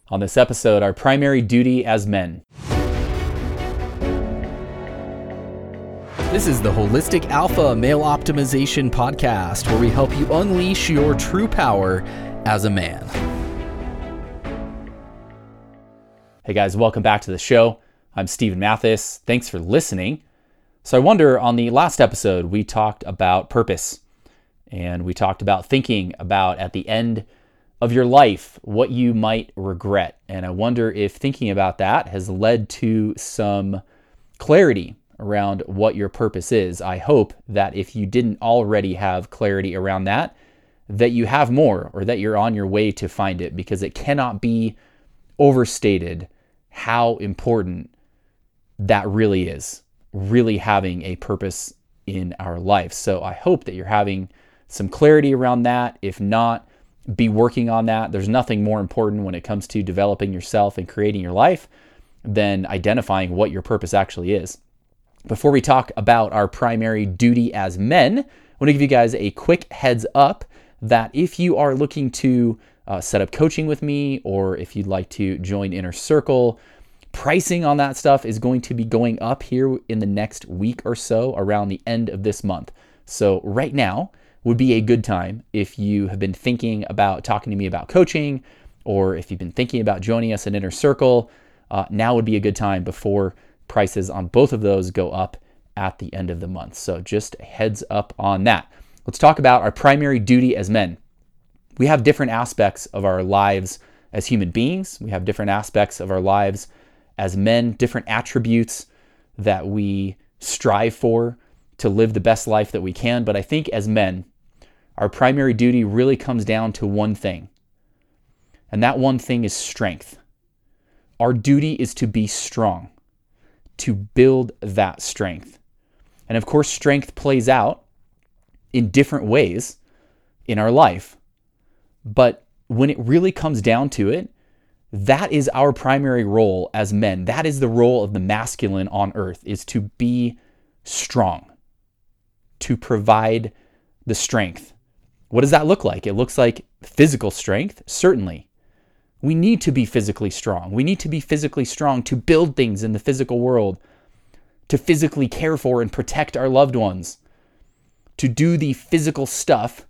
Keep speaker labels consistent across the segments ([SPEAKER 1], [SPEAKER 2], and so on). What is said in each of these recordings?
[SPEAKER 1] On this episode, our primary duty as men.
[SPEAKER 2] This is the Holistic Alpha Male Optimization Podcast, where we help you unleash your true power as a man.
[SPEAKER 1] Hey guys, welcome back to the show. I'm Stephen Mathis. Thanks for listening. So I wonder, on the last episode, we talked about purpose, and we talked about thinking about at the end of your life what you might regret. And I wonder if thinking about that has led to some clarity around what your purpose is. I hope that if you didn't already have clarity around that you have more, or that you're on your way to find it, because it cannot be overstated how important that really is, really having a purpose in our life. So I hope that you're having some clarity around that. If not, be working on that. There's nothing more important when it comes to developing yourself and creating your life than identifying what your purpose actually is. Before we talk about our primary duty as men, I want to give you guys a quick heads up that if you are looking to set up coaching with me, or if you'd like to join Inner Circle, pricing on that stuff is going to be going up here in the next week or so, around the end of this month. So right now would be a good time if you have been thinking about talking to me about coaching, or if you've been thinking about joining us in Inner Circle. Now would be a good time before prices on both of those go up at the end of the month. So just a heads up on that. Let's talk about our primary duty as men. We have different aspects of our lives as human beings. We have different aspects of our lives as men, different attributes that we strive for to live the best life that we can. But I think as men, our primary duty really comes down to one thing. And that one thing is strength. Our duty is to be strong, to build that strength. And of course, strength plays out in different ways in our life. But when it really comes down to it, that is our primary role as men. That is the role of the masculine on earth, is to be strong, to provide the strength. What does that look like? It looks like physical strength, certainly. We need to be physically strong. We need to be physically strong to build things in the physical world, to physically care for and protect our loved ones, to do the physical stuff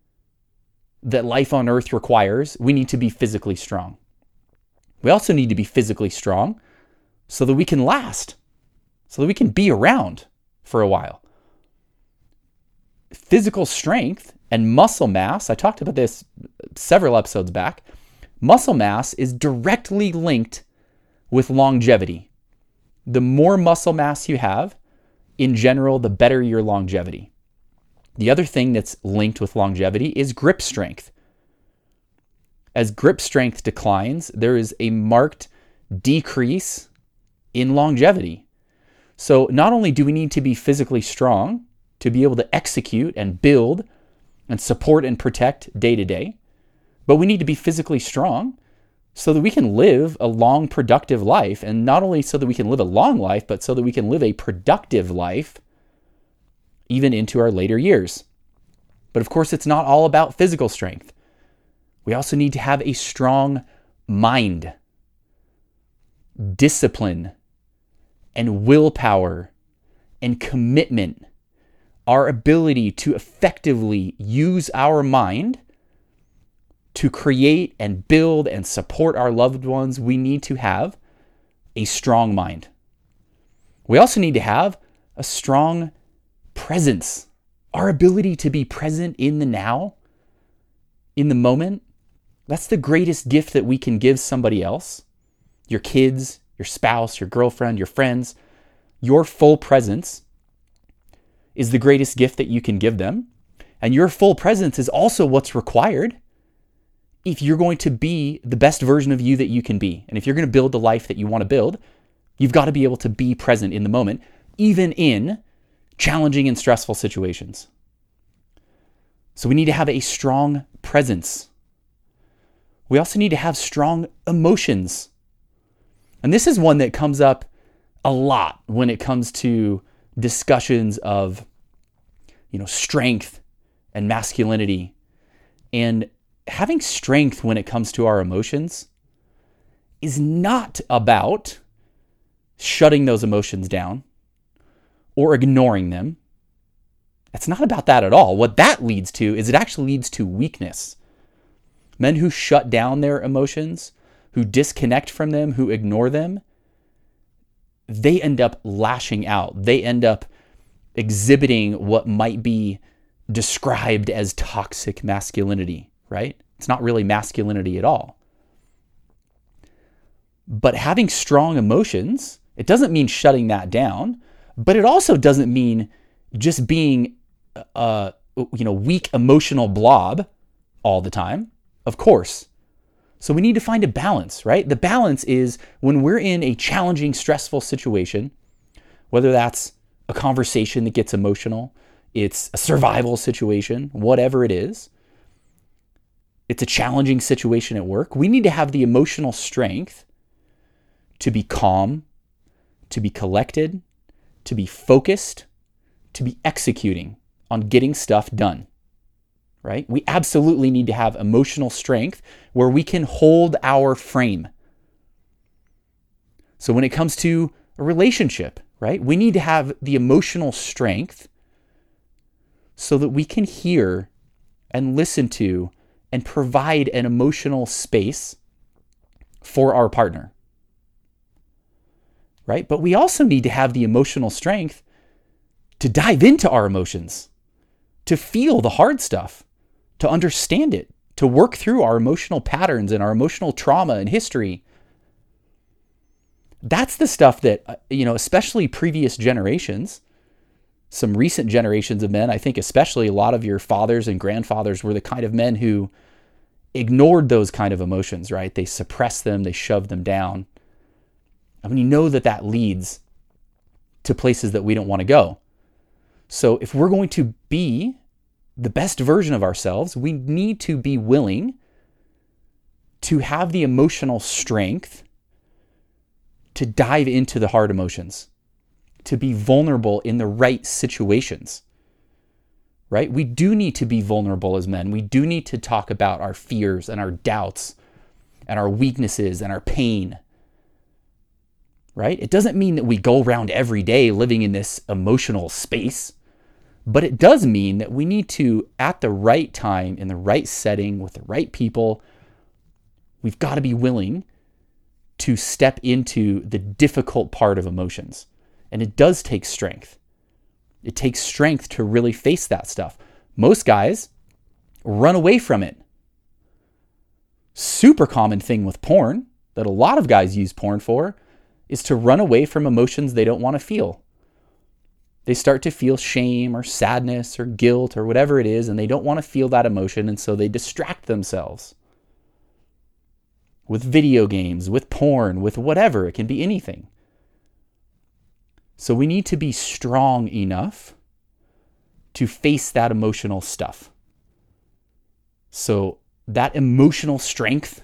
[SPEAKER 1] that life on earth requires. We need to be physically strong. We also need to be physically strong so that we can last, so that we can be around for a while. Physical strength and muscle mass, I talked about this several episodes back. Muscle mass is directly linked with longevity. The more muscle mass you have, in general, the better your longevity. The other thing that's linked with longevity is grip strength. As grip strength declines, there is a marked decrease in longevity. So not only do we need to be physically strong to be able to execute and build and support and protect day to day, but we need to be physically strong so that we can live a long, productive life. And not only so that we can live a long life, but so that we can live a productive life even into our later years. But of course, it's not all about physical strength. We also need to have a strong mind, discipline, and willpower, and commitment. Our ability to effectively use our mind to create and build and support our loved ones. We need to have a strong mind. We also need to have a strong presence. Our ability to be present in the now, in the moment. That's the greatest gift that we can give somebody else. Your kids, your spouse, your girlfriend, your friends. Your full presence is the greatest gift that you can give them. And your full presence is also what's required if you're going to be the best version of you that you can be. And if you're going to build the life that you want to build, you've got to be able to be present in the moment, even in challenging and stressful situations. So we need to have a strong presence. We also need to have strong emotions. And this is one that comes up a lot when it comes to discussions of, strength and masculinity. And having strength when it comes to our emotions is not about shutting those emotions down or ignoring them. It's not about that at all. What that leads to is it actually leads to weakness. Men who shut down their emotions, who disconnect from them, who ignore them, they end up lashing out. They end up exhibiting what might be described as toxic masculinity, right? It's not really masculinity at all. But having strong emotions, it doesn't mean shutting that down, but it also doesn't mean just being a weak emotional blob all the time, of course. So we need to find a balance, right? The balance is when we're in a challenging, stressful situation, whether that's a conversation that gets emotional, it's a survival situation, whatever it is, it's a challenging situation at work, we need to have the emotional strength to be calm, to be collected, to be focused, to be executing on getting stuff done, right? We absolutely need to have emotional strength where we can hold our frame. So when it comes to a relationship, right, we need to have the emotional strength so that we can hear and listen to and provide an emotional space for our partner, right? But we also need to have the emotional strength to dive into our emotions, to feel the hard stuff, to understand it, to work through our emotional patterns and our emotional trauma and history. That's the stuff that, especially previous generations, some recent generations of men, I think especially a lot of your fathers and grandfathers were the kind of men who ignored those kind of emotions, right? They suppressed them, they shoved them down. I mean, that leads to places that we don't want to go. So if we're going to be the best version of ourselves, we need to be willing to have the emotional strength to dive into the hard emotions, to be vulnerable in the right situations, right? We do need to be vulnerable as men. We do need to talk about our fears and our doubts and our weaknesses and our pain, right? It doesn't mean that we go around every day living in this emotional space, but it does mean that we need to, at the right time, in the right setting, with the right people, we've got to be willing to step into the difficult part of emotions. And it does take strength. It takes strength to really face that stuff. Most guys run away from it. Super common thing with porn that a lot of guys use porn for is to run away from emotions they don't want to feel. They start to feel shame or sadness or guilt or whatever it is, and they don't want to feel that emotion, and so they distract themselves with video games, with porn, with whatever. It can be anything. So we need to be strong enough to face that emotional stuff. So that emotional strength,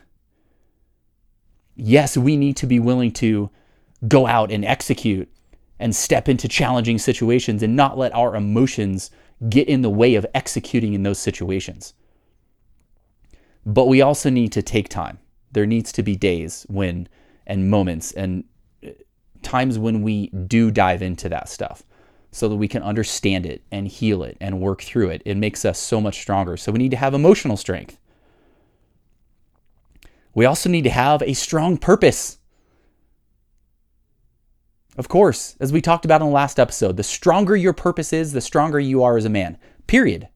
[SPEAKER 1] yes, we need to be willing to go out and execute and step into challenging situations and not let our emotions get in the way of executing in those situations. But we also need to take time. There needs to be days when, and moments and times when we do dive into that stuff so that we can understand it and heal it and work through it. It makes us so much stronger. So we need to have emotional strength. We also need to have a strong purpose. Of course, as we talked about in the last episode, the stronger your purpose is, the stronger you are as a man, period.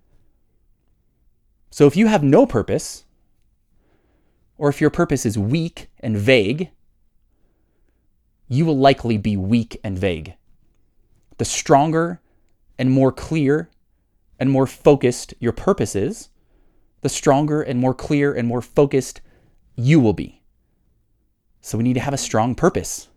[SPEAKER 1] So if you have no purpose, or if your purpose is weak and vague, you will likely be weak and vague. The stronger and more clear and more focused your purpose is, the stronger and more clear and more focused you will be. So we need to have a strong purpose.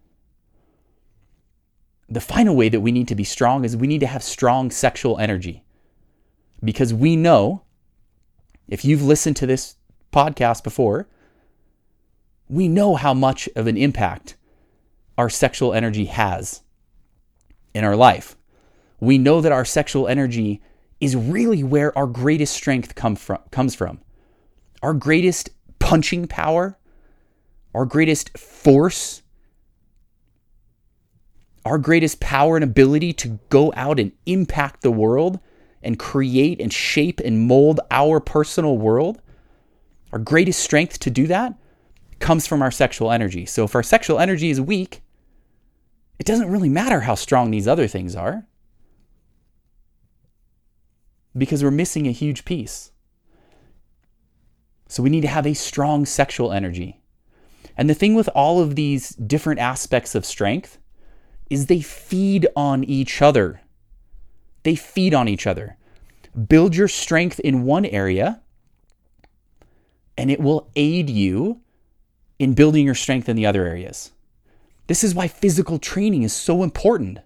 [SPEAKER 1] The final way that we need to be strong is we need to have strong sexual energy. Because we know, if you've listened to this podcast before, we know how much of an impact our sexual energy has in our life. We know that our sexual energy is really where our greatest strength comes from. Our greatest punching power, our greatest force, our greatest power and ability to go out and impact the world and create and shape and mold our personal world, our greatest strength to do that comes from our sexual energy. So if our sexual energy is weak, it doesn't really matter how strong these other things are, because we're missing a huge piece. So we need to have a strong sexual energy. And the thing with all of these different aspects of strength is they feed on each other. They feed on each other. Build your strength in one area, and it will aid you in building your strength in the other areas. This is why physical training is so important.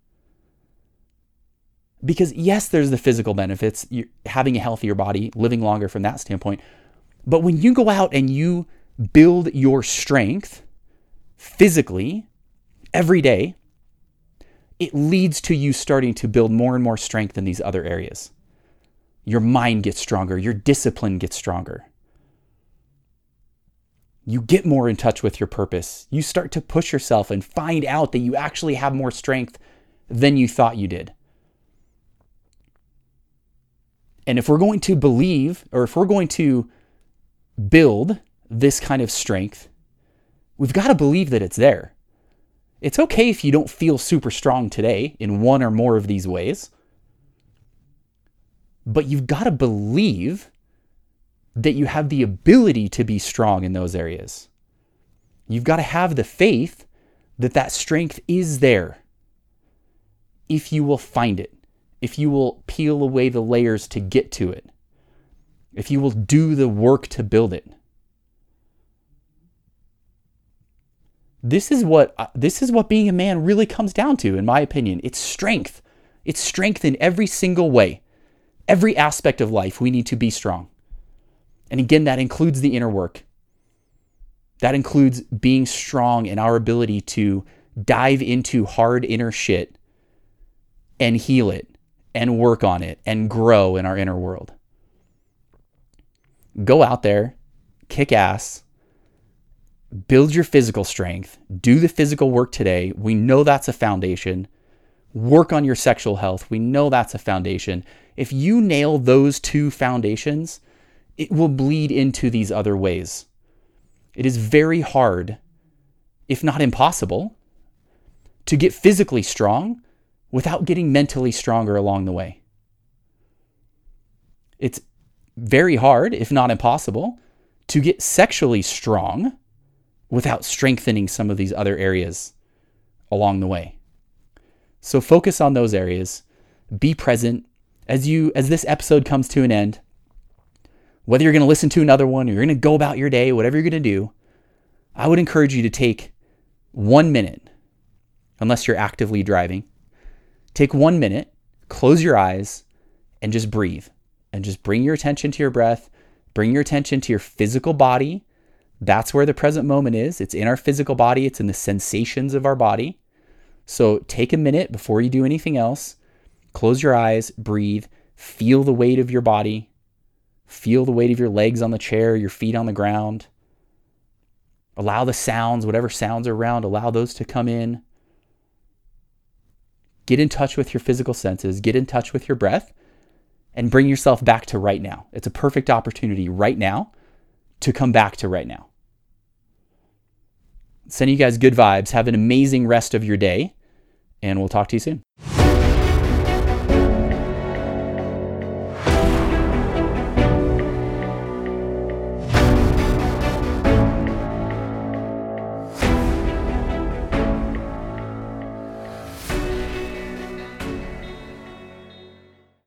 [SPEAKER 1] Because yes, there's the physical benefits, you're having a healthier body, living longer from that standpoint. But when you go out and you build your strength physically every day, it leads to you starting to build more and more strength in these other areas. Your mind gets stronger. Your discipline gets stronger. You get more in touch with your purpose. You start to push yourself and find out that you actually have more strength than you thought you did. And if we're going to believe, or if we're going to build this kind of strength, we've got to believe that it's there. It's okay if you don't feel super strong today in one or more of these ways, but you've got to believe that you have the ability to be strong in those areas. You've got to have the faith that that strength is there if you will find it, if you will peel away the layers to get to it, if you will do the work to build it. This is what being a man really comes down to, in my opinion. It's strength. It's strength in every single way. Every aspect of life, we need to be strong. And again, that includes the inner work. That includes being strong in our ability to dive into hard inner shit and heal it and work on it and grow in our inner world. Go out there, kick ass, build your physical strength, do the physical work today. We know that's a foundation. Work on your sexual health. We know that's a foundation. If you nail those two foundations, it will bleed into these other ways. It is very hard, if not impossible, to get physically strong without getting mentally stronger along the way. It's very hard, if not impossible, to get sexually strong without strengthening some of these other areas along the way. So focus on those areas. Be present as this episode comes to an end. Whether you're going to listen to another one or you're going to go about your day, whatever you're going to do, I would encourage you to take 1 minute, unless you're actively driving. Take 1 minute, close your eyes, and just breathe. And just bring your attention to your breath. Bring your attention to your physical body. That's where the present moment is. It's in our physical body. It's in the sensations of our body. So take a minute before you do anything else. Close your eyes, breathe, feel the weight of your body. Feel the weight of your legs on the chair, your feet on the ground. Allow the sounds, whatever sounds are around, allow those to come in. Get in touch with your physical senses, get in touch with your breath, and bring yourself back to right now. It's a perfect opportunity right now to come back to right now. Sending you guys good vibes. Have an amazing rest of your day, and we'll talk to you soon.